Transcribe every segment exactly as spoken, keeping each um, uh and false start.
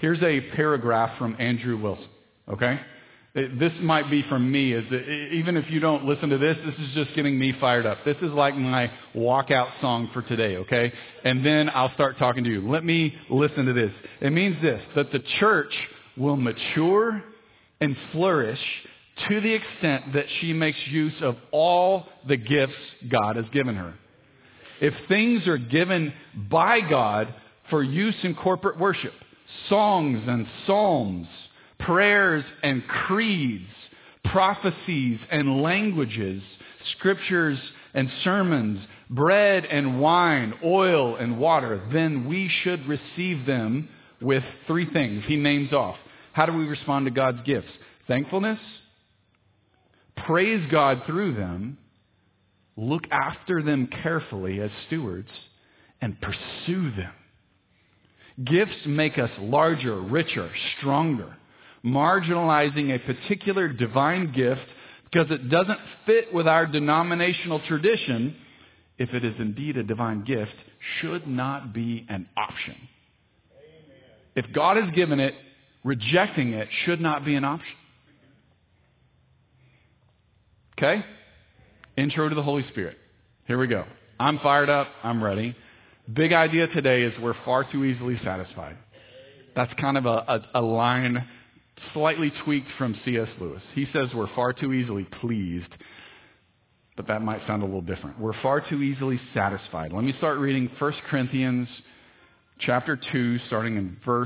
Here's a paragraph from Andrew Wilson, okay? This might be from me. Is that even if you don't listen to this, this is just getting me fired up. This is like my walkout song for today, okay? And then I'll start talking to you. Let me listen to this. It means this, that the church will mature and flourish to the extent that she makes use of all the gifts God has given her. If things are given by God for use in corporate worship, songs and psalms, prayers and creeds, prophecies and languages, scriptures and sermons, bread and wine, oil and water, then we should receive them with three things. He names off. How do we respond to God's gifts? Thankfulness, praise God through them, look after them carefully as stewards, and pursue them. Gifts make us larger, richer, stronger. Marginalizing a particular divine gift because it doesn't fit with our denominational tradition, if it is indeed a divine gift, should not be an option. Amen. If God has given it, rejecting it should not be an option. Okay? Intro to the Holy Spirit. Here we go. I'm fired up. I'm ready. Big idea today is we're far too easily satisfied. That's kind of a, a, a line slightly tweaked from C S Lewis. He says we're far too easily pleased, but that might sound a little different. We're far too easily satisfied. Let me start reading First Corinthians chapter two, starting in verse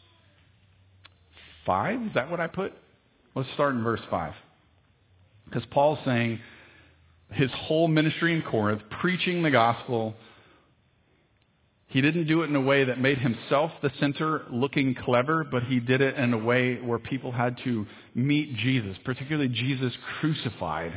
five. Is that what I put? Let's start in verse five. Because Paul's saying his whole ministry in Corinth, preaching the gospel, he didn't do it in a way that made himself the center looking clever, but he did it in a way where people had to meet Jesus, particularly Jesus crucified.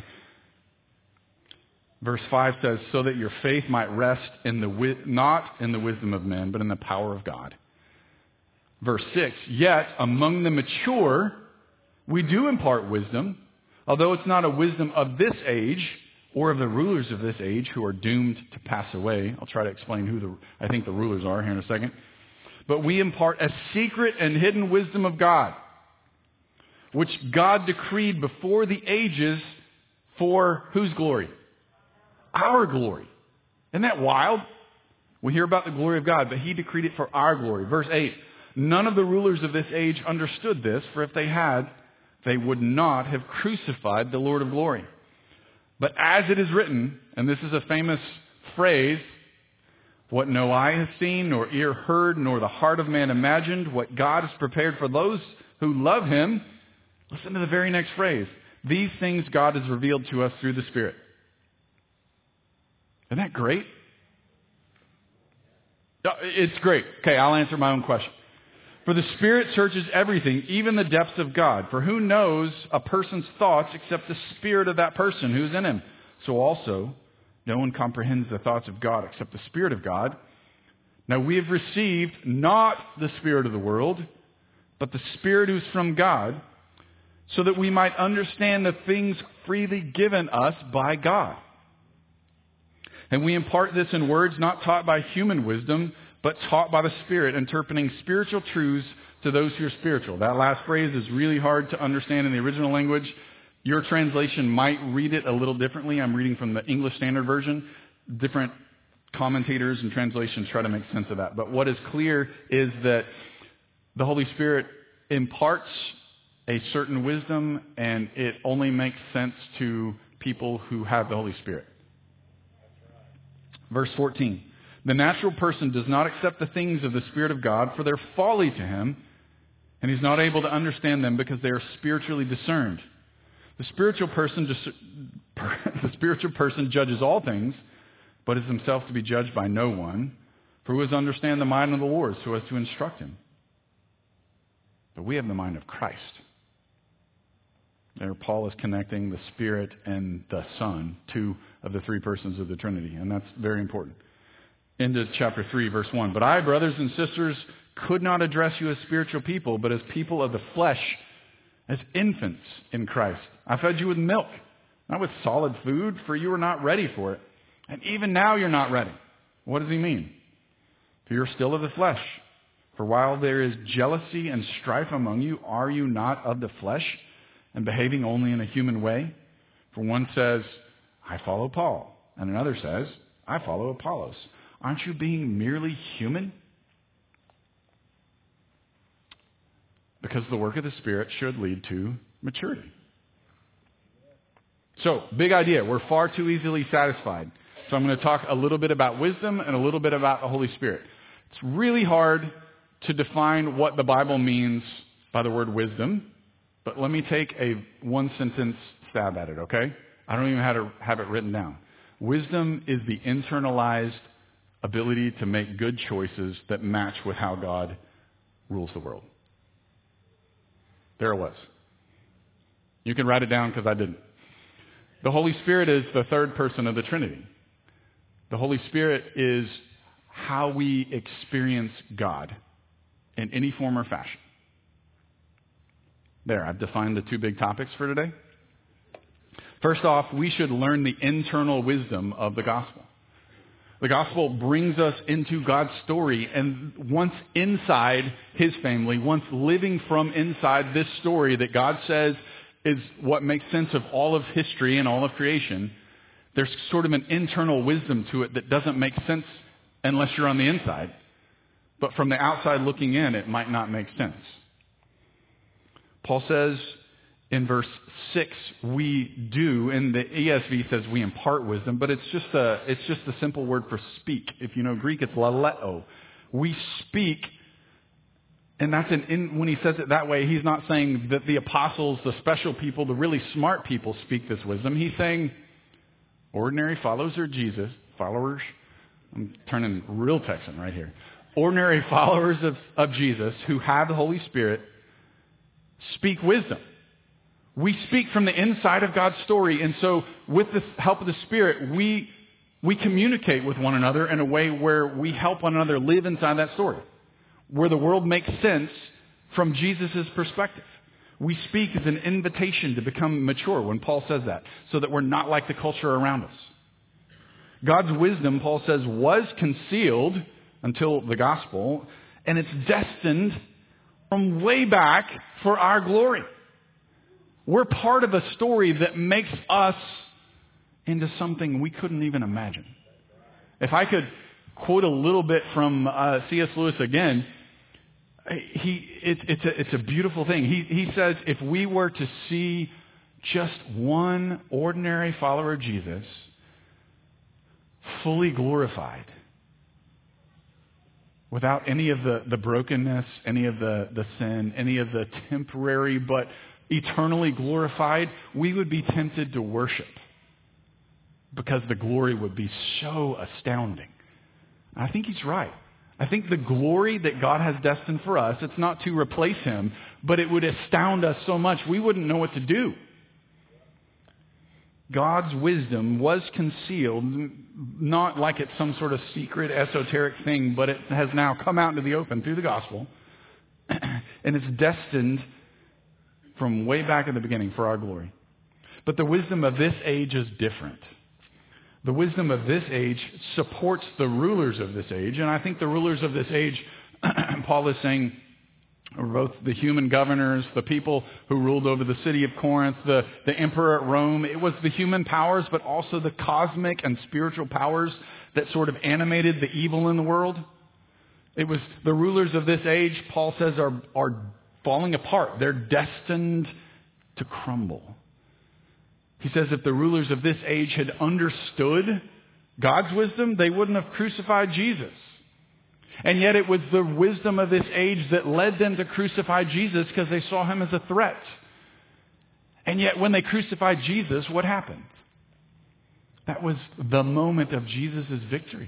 Verse five says, so that your faith might rest in the not in the wisdom of men, but in the power of God. Verse six, yet among the mature we do impart wisdom, although it's not a wisdom of this age, or of the rulers of this age who are doomed to pass away. I'll try to explain who the, I think the rulers are here in a second. But we impart a secret and hidden wisdom of God, which God decreed before the ages for whose glory? Our glory. Isn't that wild? We hear about the glory of God, but He decreed it for our glory. Verse eight, none of the rulers of this age understood this, for if they had, they would not have crucified the Lord of glory. But as it is written, and this is a famous phrase, what no eye has seen, nor ear heard, nor the heart of man imagined, what God has prepared for those who love Him. Listen to the very next phrase. These things God has revealed to us through the Spirit. Isn't that great? It's great. Okay, I'll answer my own question. For the Spirit searches everything, even the depths of God. For who knows a person's thoughts except the spirit of that person who's in him? So also, no one comprehends the thoughts of God except the Spirit of God. Now we have received not the spirit of the world, but the Spirit who's from God, so that we might understand the things freely given us by God. And we impart this in words not taught by human wisdom, but taught by the Spirit, interpreting spiritual truths to those who are spiritual. That last phrase is really hard to understand in the original language. Your translation might read it a little differently. I'm reading from the English Standard Version. Different commentators and translations try to make sense of that. But what is clear is that the Holy Spirit imparts a certain wisdom, and it only makes sense to people who have the Holy Spirit. Verse fourteen. The natural person does not accept the things of the Spirit of God, for they're folly to him, and he's not able to understand them because they are spiritually discerned. The spiritual person, the spiritual person judges all things, but is himself to be judged by no one. For who has understand the mind of the Lord so as to instruct him? But we have the mind of Christ. There Paul is connecting the Spirit and the Son, two of the three persons of the Trinity, and that's very important. Into chapter three, verse one. But I, brothers and sisters, could not address you as spiritual people, but as people of the flesh, as infants in Christ. I fed you with milk, not with solid food, for you were not ready for it. And even now you're not ready. What does he mean? For you're still of the flesh. For while there is jealousy and strife among you, are you not of the flesh and behaving only in a human way? For one says, I follow Paul, and another says, I follow Apollos. Aren't you being merely human? Because the work of the Spirit should lead to maturity. So, big idea. We're far too easily satisfied. So I'm going to talk a little bit about wisdom and a little bit about the Holy Spirit. It's really hard to define what the Bible means by the word wisdom, but let me take a one-sentence stab at it, okay? I don't even have to have it written down. Wisdom is the internalized ability to make good choices that match with how God rules the world. There it was. You can write it down because I didn't. The Holy Spirit is the third person of the Trinity. The Holy Spirit is how we experience God in any form or fashion. There, I've defined the two big topics for today. First off, we should learn the internal wisdom of the gospel. The gospel brings us into God's story, and once inside His family, once living from inside this story that God says is what makes sense of all of history and all of creation, there's sort of an internal wisdom to it that doesn't make sense unless you're on the inside. But from the outside looking in, it might not make sense. Paul says in verse six, we do, and the E S V says we impart wisdom, but it's just a it's just a simple word for speak. If you know Greek, it's laleo. We speak, and that's an in, when he says it that way, he's not saying that the apostles, the special people, the really smart people speak this wisdom. He's saying ordinary followers of Jesus, followers, I'm turning real Texan right here. Ordinary followers of, of Jesus who have the Holy Spirit speak wisdom. We speak from the inside of God's story, and so with the help of the Spirit, we we communicate with one another in a way where we help one another live inside that story, where the world makes sense from Jesus' perspective. We speak as an invitation to become mature when Paul says that, so that we're not like the culture around us. God's wisdom, Paul says, was concealed until the gospel, and it's destined from way back for our glory. We're part of a story that makes us into something we couldn't even imagine. If I could quote a little bit from uh, C S Lewis again, he it, it's a it's a beautiful thing. He he says if we were to see just one ordinary follower of Jesus fully glorified, without any of the, the brokenness, any of the, the sin, any of the temporary but eternally glorified, we would be tempted to worship because the glory would be so astounding. I think he's right. I think the glory that God has destined for us, it's not to replace Him, but it would astound us so much we wouldn't know what to do. God's wisdom was concealed, not like it's some sort of secret, esoteric thing, but it has now come out into the open through the gospel. And it's destined from way back at the beginning for our glory. But the wisdom of this age is different. The wisdom of this age supports the rulers of this age. And I think the rulers of this age, Paul is saying, are both the human governors, the people who ruled over the city of Corinth, the, the emperor at Rome. It was the human powers, but also the cosmic and spiritual powers that sort of animated the evil in the world. It was the rulers of this age, Paul says, are, are falling apart. They're destined to crumble. He says if the rulers of this age had understood God's wisdom, they wouldn't have crucified Jesus. And yet it was the wisdom of this age that led them to crucify Jesus because they saw Him as a threat. And yet when they crucified Jesus, what happened? That was the moment of Jesus' victory.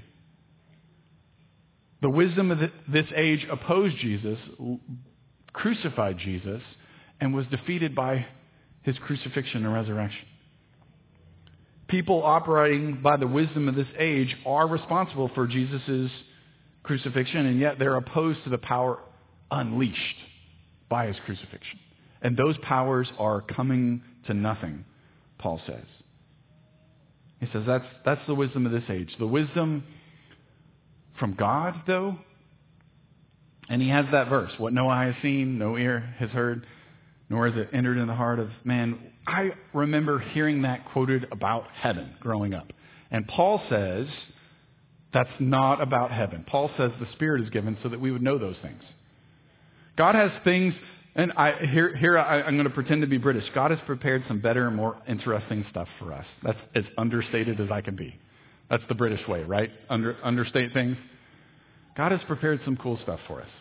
The wisdom of this age opposed Jesus, crucified Jesus, and was defeated by His crucifixion and resurrection. People operating by the wisdom of this age are responsible for Jesus' crucifixion, and yet they're opposed to the power unleashed by His crucifixion. And those powers are coming to nothing, Paul says. He says that's, that's the wisdom of this age. The wisdom from God, though, And he has that verse, what no eye has seen, no ear has heard, nor has it entered in the heart of man. I remember hearing that quoted about heaven growing up. And Paul says that's not about heaven. Paul says the Spirit is given so that we would know those things. God has things, and I, here, here I, I'm going to pretend to be British. God has prepared some better and more interesting stuff for us. That's as understated as I can be. That's the British way, right? Under, understate things. God has prepared some cool stuff for us.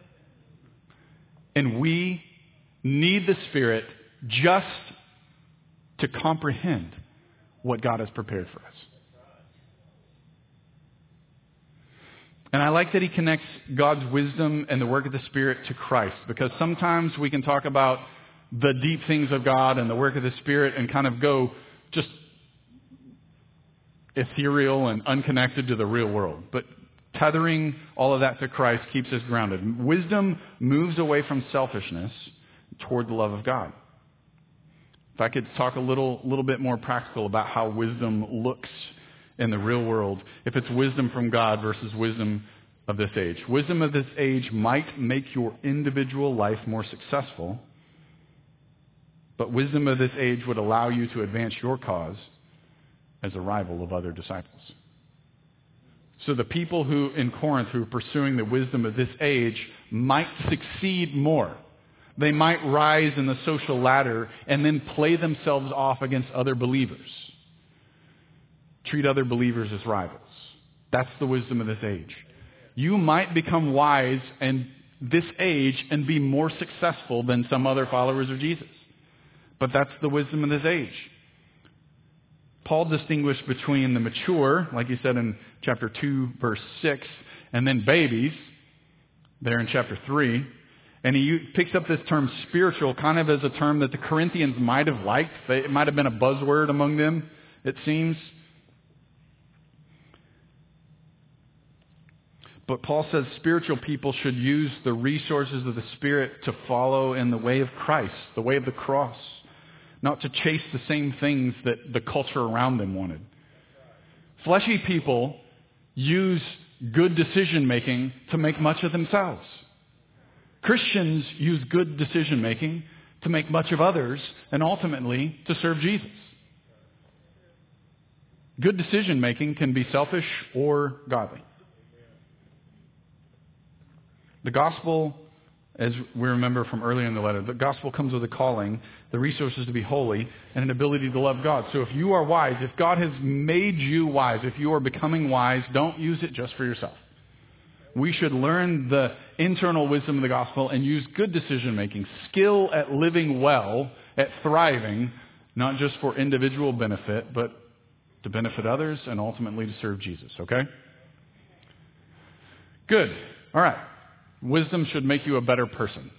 And we need the Spirit just to comprehend what God has prepared for us. And I like that he connects God's wisdom and the work of the Spirit to Christ, because sometimes we can talk about the deep things of God and the work of the Spirit and kind of go just ethereal and unconnected to the real world. But tethering all of that to Christ keeps us grounded. Wisdom moves away from selfishness toward the love of God. If I could talk a little, little bit more practical about how wisdom looks in the real world, if it's wisdom from God versus wisdom of this age. Wisdom of this age might make your individual life more successful, but wisdom of this age would allow you to advance your cause as a rival of other disciples. So the people who in Corinth who are pursuing the wisdom of this age might succeed more. They might rise in the social ladder and then play themselves off against other believers. Treat other believers as rivals. That's the wisdom of this age. You might become wise in this age and be more successful than some other followers of Jesus. But that's the wisdom of this age. Paul distinguished between the mature, like he said in chapter two, verse six, and then babies, there in chapter three. And he picks up this term spiritual kind of as a term that the Corinthians might have liked. It might have been a buzzword among them, it seems. But Paul says spiritual people should use the resources of the Spirit to follow in the way of Christ, the way of the cross, not to chase the same things that the culture around them wanted. Fleshy people use good decision-making to make much of themselves. Christians use good decision-making to make much of others and ultimately to serve Jesus. Good decision-making can be selfish or godly. The gospel, as we remember from earlier in the letter, the gospel comes with a calling, the resources to be holy, and an ability to love God. So if you are wise, if God has made you wise, if you are becoming wise, don't use it just for yourself. We should learn the internal wisdom of the gospel and use good decision-making, skill at living well, at thriving, not just for individual benefit, but to benefit others and ultimately to serve Jesus, okay? Good. All right. Wisdom should make you a better person.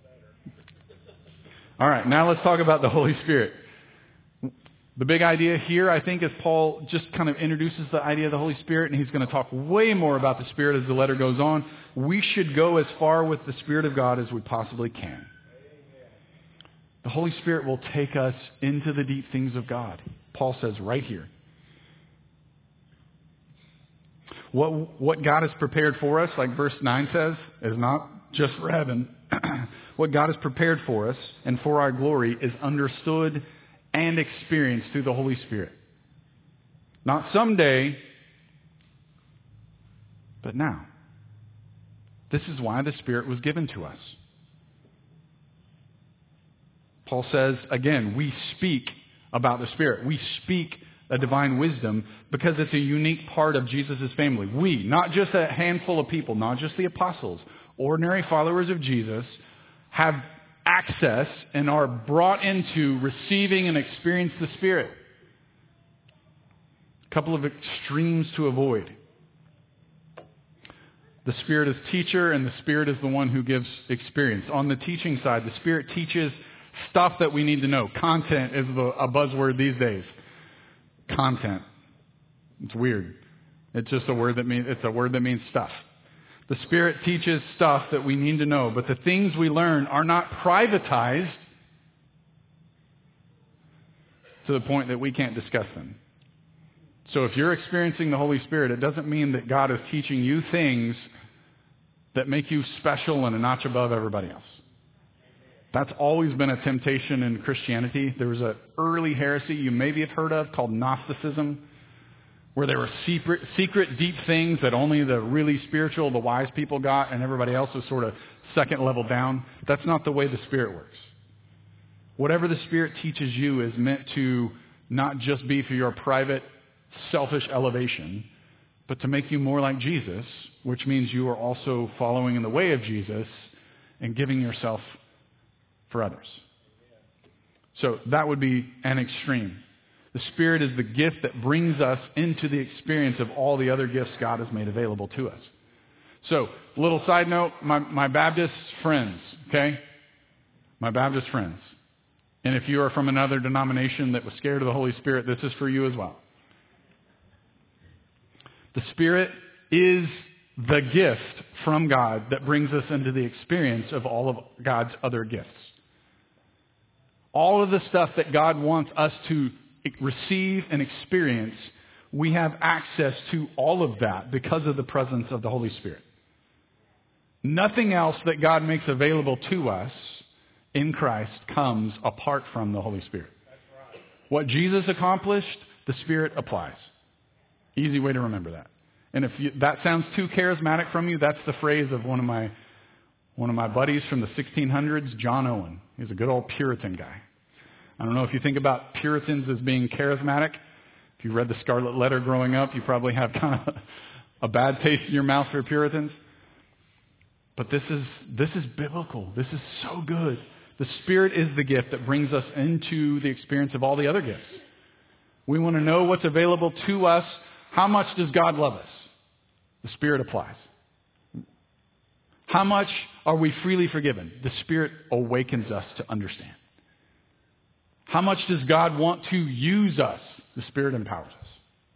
All right, now let's talk about the Holy Spirit. The big idea here, I think, is Paul just kind of introduces the idea of the Holy Spirit, and he's going to talk way more about the Spirit as the letter goes on. We should go as far with the Spirit of God as we possibly can. The Holy Spirit will take us into the deep things of God. Paul says right here. What, what God has prepared for us, like verse nine says, is not just for heaven. What God has prepared for us and for our glory is understood and experienced through the Holy Spirit. Not someday, but now. This is why the Spirit was given to us. Paul says, again, we speak about the Spirit. We speak a divine wisdom because it's a unique part of Jesus' family. We, not just a handful of people, not just the apostles, ordinary followers of Jesus, have access and are brought into receiving and experience the Spirit. A couple of extremes to avoid. The Spirit is teacher and the Spirit is the one who gives experience. On the teaching side, the Spirit teaches stuff that we need to know. Content is a buzzword these days. Content. It's weird. It's just a word that means it's a word that means stuff. The Spirit teaches stuff that we need to know, but the things we learn are not privatized to the point that we can't discuss them. So if you're experiencing the Holy Spirit, it doesn't mean that God is teaching you things that make you special and a notch above everybody else. That's always been a temptation in Christianity. There was an early heresy you maybe have heard of called Gnosticism, where there were secret, secret deep things that only the really spiritual, the wise people got, and everybody else was sort of second level down. That's not the way the Spirit works. Whatever the Spirit teaches you is meant to not just be for your private, selfish elevation, but to make you more like Jesus, which means you are also following in the way of Jesus and giving yourself for others. So that would be an extreme. The Spirit is the gift that brings us into the experience of all the other gifts God has made available to us. So, little side note, my, my Baptist friends, okay? My Baptist friends. And if you are from another denomination that was scared of the Holy Spirit, this is for you as well. The Spirit is the gift from God that brings us into the experience of all of God's other gifts. All of the stuff that God wants us to receive and experience, we have access to all of that because of the presence of the Holy Spirit. Nothing else that God makes available to us in Christ comes apart from the Holy Spirit. What Jesus accomplished, the Spirit applies. Easy way to remember that. And if you, that sounds too charismatic from you, that's the phrase of one of my one of my buddies from the sixteen hundreds, John Owen. He's a good old Puritan guy. I don't know if you think about Puritans as being charismatic. If you read the Scarlet Letter growing up, you probably have kind of a bad taste in your mouth for Puritans. But this is this is biblical. This is so good. The Spirit is the gift that brings us into the experience of all the other gifts. We want to know what's available to us. How much does God love us? The Spirit applies. How much are we freely forgiven? The Spirit awakens us to understand. How much does God want to use us? The Spirit empowers us.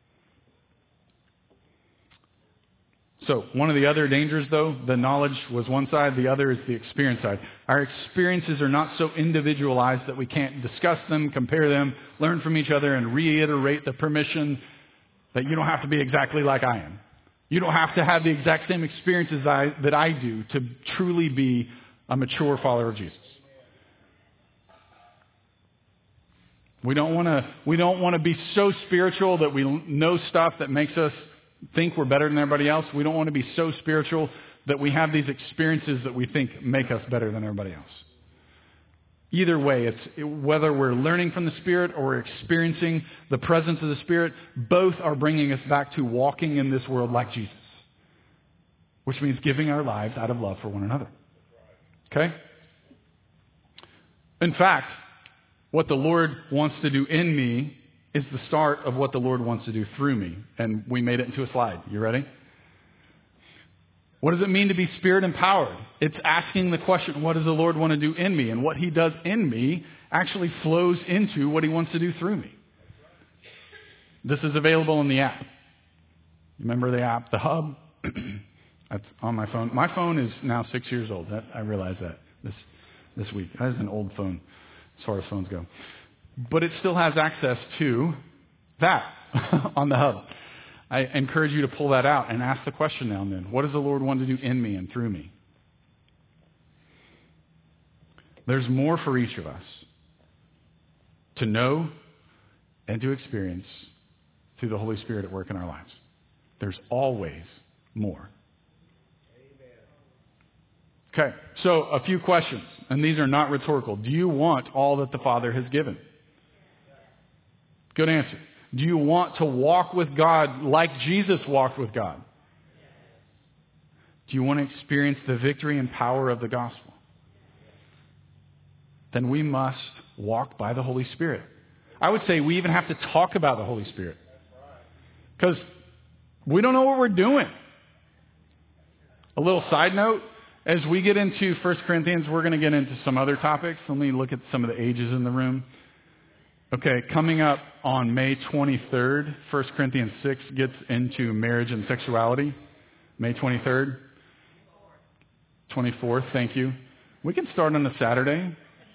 So one of the other dangers, though, the knowledge was one side, the other is the experience side. Our experiences are not so individualized that we can't discuss them, compare them, learn from each other, and reiterate the permission that you don't have to be exactly like I am. You don't have to have the exact same experiences I, that I do to truly be a mature follower of Jesus. We don't want to we don't want to be so spiritual that we know stuff that makes us think we're better than everybody else. We don't want to be so spiritual that we have these experiences that we think make us better than everybody else. Either way, it's whether we're learning from the Spirit or we're experiencing the presence of the Spirit, both are bringing us back to walking in this world like Jesus, which means giving our lives out of love for one another. Okay? In fact, what the Lord wants to do in me is the start of what the Lord wants to do through me. And we made it into a slide. You ready? What does it mean to be Spirit empowered? It's asking the question, what does the Lord want to do in me? And what He does in me actually flows into what He wants to do through me. This is available in the app. Remember the app, the Hub? That's on my phone. My phone is now six years old. That, I realize that this this week. That is an old phone as far as phones go. But it still has access to that on the Hub. I encourage you to pull that out and ask the question now and then. What does the Lord want to do in me and through me? There's more for each of us to know and to experience through the Holy Spirit at work in our lives. There's always more. Okay, so a few questions, and these are not rhetorical. Do you want all that the Father has given? Good answer. Do you want to walk with God like Jesus walked with God? Do you want to experience the victory and power of the gospel? Then we must walk by the Holy Spirit. I would say we even have to talk about the Holy Spirit. Because we don't know what we're doing. A little side note, as we get into First Corinthians, we're going to get into some other topics. Let me look at some of the ages in the room. Okay, coming up on May twenty-third, First Corinthians six gets into marriage and sexuality. May twenty-third. twenty-fourth, thank you. We can start on a Saturday.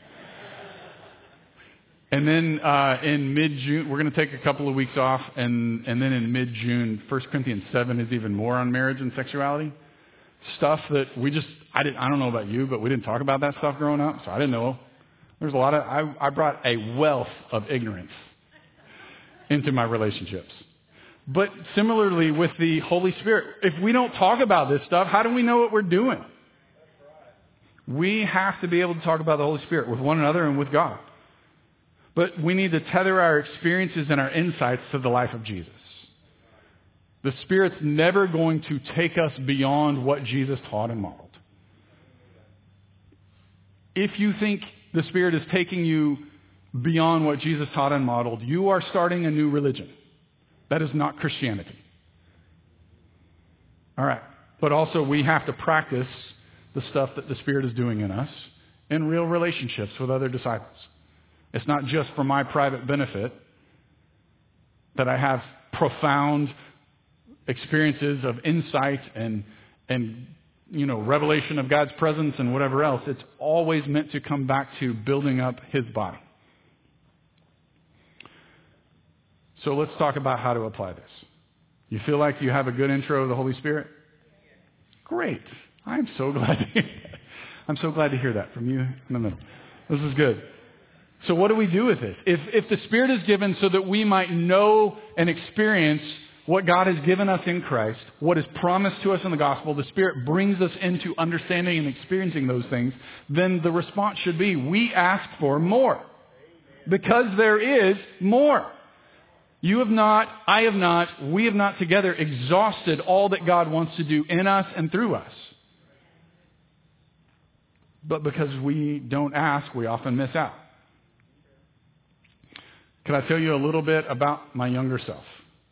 And then uh, in mid-June, we're going to take a couple of weeks off. And, and then in mid-June, First Corinthians seven is even more on marriage and sexuality. stuff that we just, I didn't, I don't know about you, but we didn't talk about that stuff growing up, so I didn't know. There's a lot of, I, I brought a wealth of ignorance into my relationships. But similarly with the Holy Spirit, if we don't talk about this stuff, how do we know what we're doing? We have to be able to talk about the Holy Spirit with one another and with God. But we need to tether our experiences and our insights to the life of Jesus. The Spirit's never going to take us beyond what Jesus taught and modeled. If you think the Spirit is taking you beyond what Jesus taught and modeled, you are starting a new religion. That is not Christianity. All right. But also we have to practice the stuff that the Spirit is doing in us in real relationships with other disciples. It's not just for my private benefit that I have profound experiences of insight and, and you know, revelation of God's presence and whatever else. It's always meant to come back to building up His body. So let's talk about how to apply this. You feel like you have a good intro of the Holy Spirit? Great. I'm so glad to hear that. I'm so glad to hear that from you in the middle. This is good. So what do we do with this? If, if the Spirit is given so that we might know and experience what God has given us in Christ, what is promised to us in the gospel, the Spirit brings us into understanding and experiencing those things, then the response should be, we ask for more. Because there is more. You have not, I have not, we have not together exhausted all that God wants to do in us and through us. But because we don't ask, we often miss out. Can I tell you a little bit about my younger self?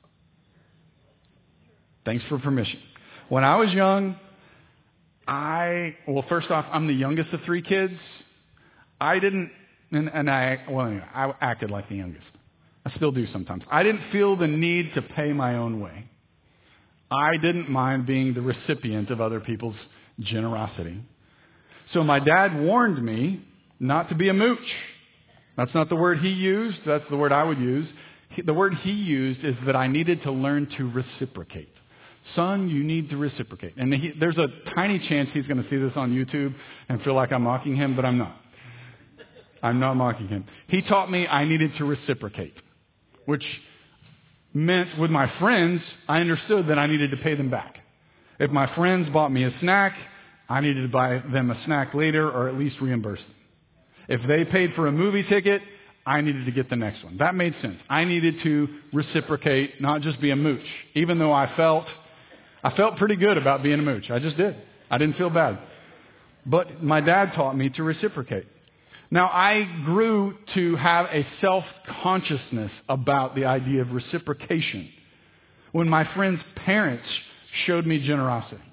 Thanks for permission. When I was young, I, well, first off, I'm the youngest of three kids. I didn't, and, and I, well, anyway, I acted like the youngest. I still do sometimes. I didn't feel the need to pay my own way. I didn't mind being the recipient of other people's generosity. So my dad warned me not to be a mooch. That's not the word he used. That's the word I would use. The word he used is that I needed to learn to reciprocate. Son, you need to reciprocate. And he, there's a tiny chance he's going to see this on YouTube and feel like I'm mocking him, but I'm not. I'm not mocking him. He taught me I needed to reciprocate, which meant with my friends, I understood that I needed to pay them back. If my friends bought me a snack, I needed to buy them a snack later or at least reimburse them. If they paid for a movie ticket, I needed to get the next one. That made sense. I needed to reciprocate, not just be a mooch. Even though I felt, I felt pretty good about being a mooch. I just did. I didn't feel bad. But my dad taught me to reciprocate. Now, I grew to have a self-consciousness about the idea of reciprocation when my friends' parents showed me generosity.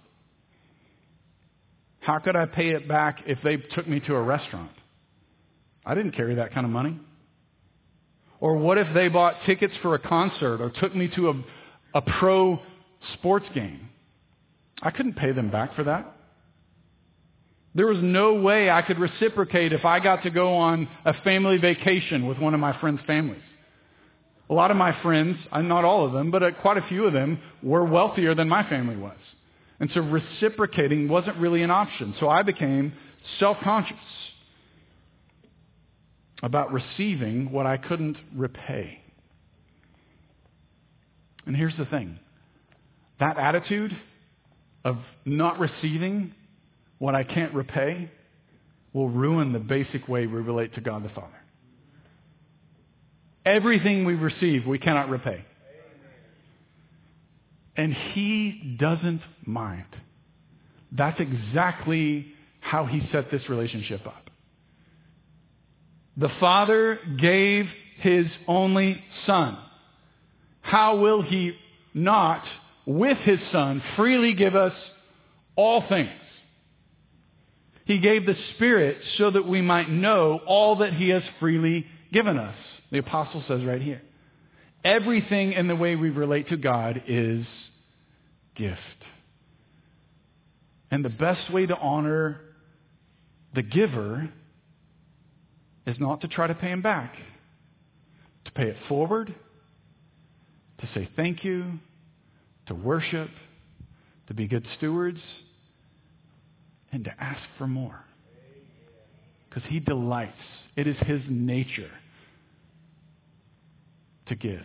How could I pay it back if they took me to a restaurant? I didn't carry that kind of money. Or what if they bought tickets for a concert or took me to a, a pro sports game? I couldn't pay them back for that. There was no way I could reciprocate if I got to go on a family vacation with one of my friends' families. A lot of my friends, not all of them, but quite a few of them, were wealthier than my family was. And so reciprocating wasn't really an option. So I became self-conscious about receiving what I couldn't repay. And here's the thing. That attitude of not receiving what I can't repay will ruin the basic way we relate to God the Father. Everything we receive, we cannot repay. And He doesn't mind. That's exactly how He set this relationship up. The Father gave His only Son. How will He not, with His Son, freely give us all things? He gave the Spirit so that we might know all that He has freely given us. The apostle says right here. Everything in the way we relate to God is gift. And the best way to honor the giver is not to try to pay him back. To pay it forward. To say thank you. To worship. To be good stewards. and to ask for more. Because he delights. It is his nature to give.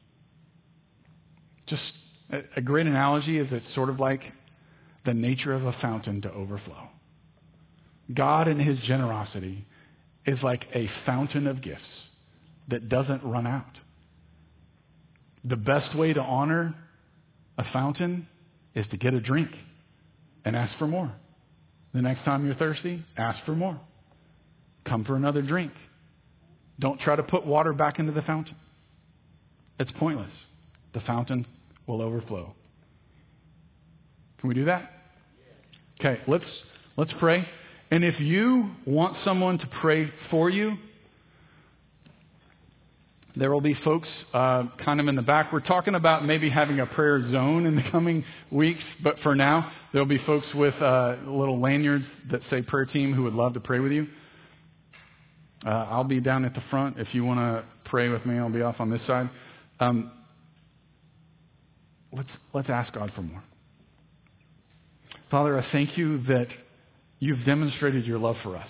Just a, a great analogy is it's sort of like the nature of a fountain to overflow. God in his generosity is like a fountain of gifts that doesn't run out. The best way to honor a fountain is to get a drink and ask for more. The next time you're thirsty, ask for more. Come for another drink. Don't try to put water back into the fountain. It's pointless. The fountain will overflow. Can we do that? Okay, let's let's pray. And if you want someone to pray for you, there will be folks uh, kind of in the back. We're talking about maybe having a prayer zone in the coming weeks, but for now, there will be folks with uh, little lanyards that say prayer team who would love to pray with you. Uh, I'll be down at the front. If you want to pray with me, I'll be off on this side. Um, let's let's ask God for more. Father, I thank you that you've demonstrated your love for us.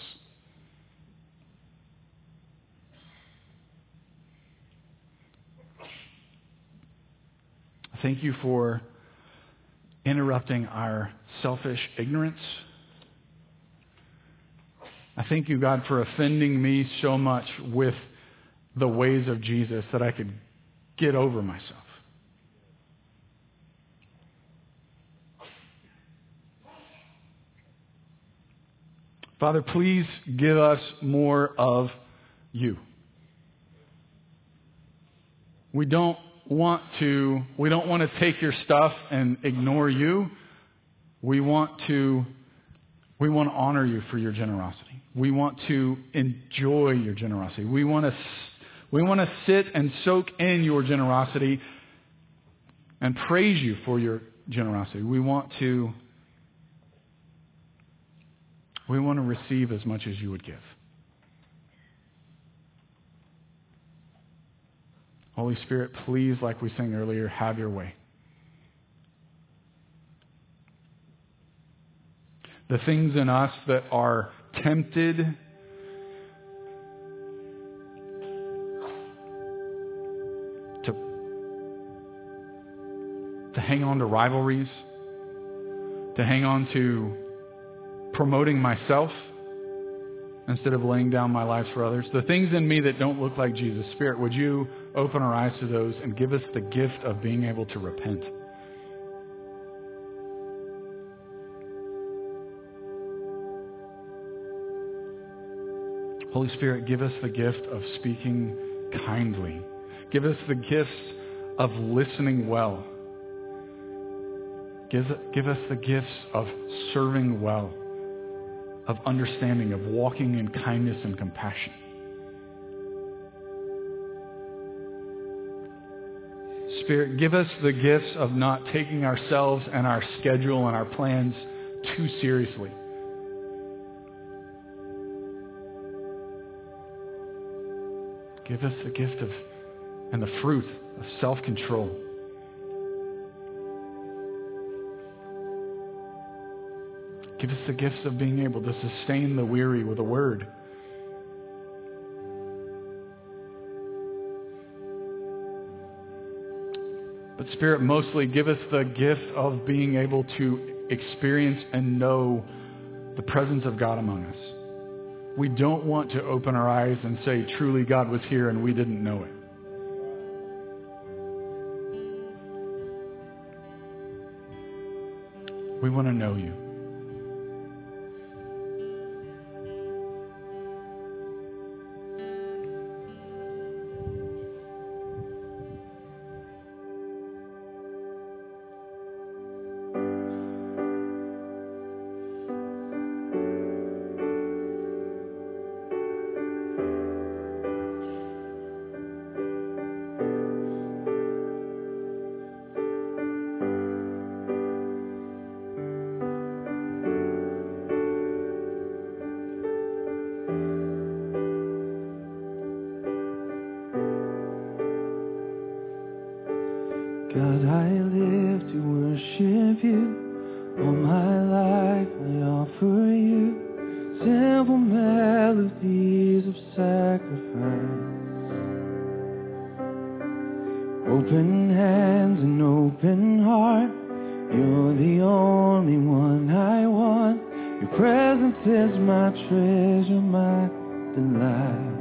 Thank you for interrupting our selfish ignorance. I thank you, God, for offending me so much with the ways of Jesus that I could get over myself. Father, please give us more of you. We don't want to, we don't want to take your stuff and ignore you. We want to, we want to honor you for your generosity. We want to enjoy your generosity. We want to, we want to sit and soak in your generosity and praise you for your generosity. We want to, we want to receive as much as you would give. Holy Spirit, please, like we sang earlier, have your way. The things in us that are tempted to, to hang on to rivalries, to hang on to promoting myself instead of laying down my lives for others. The things in me that don't look like Jesus. Spirit, would you open our eyes to those and give us the gift of being able to repent? Holy Spirit, give us the gift of speaking kindly. Give us the gifts of listening well. Give, give us the gifts of serving well, of understanding, of walking in kindness and compassion. Spirit, give us the gifts of not taking ourselves and our schedule and our plans too seriously. Give us the gift of and the fruit of self-control. Give us the gifts of being able to sustain the weary with a word. But Spirit, mostly give us the gift of being able to experience and know the presence of God among us. We don't want to open our eyes and say, truly God was here and we didn't know it. We want to know you. God, I live to worship you. All my life I offer melodies of sacrifice. Open hands and open heart, you're the only one I want. Your presence is my treasure, my delight.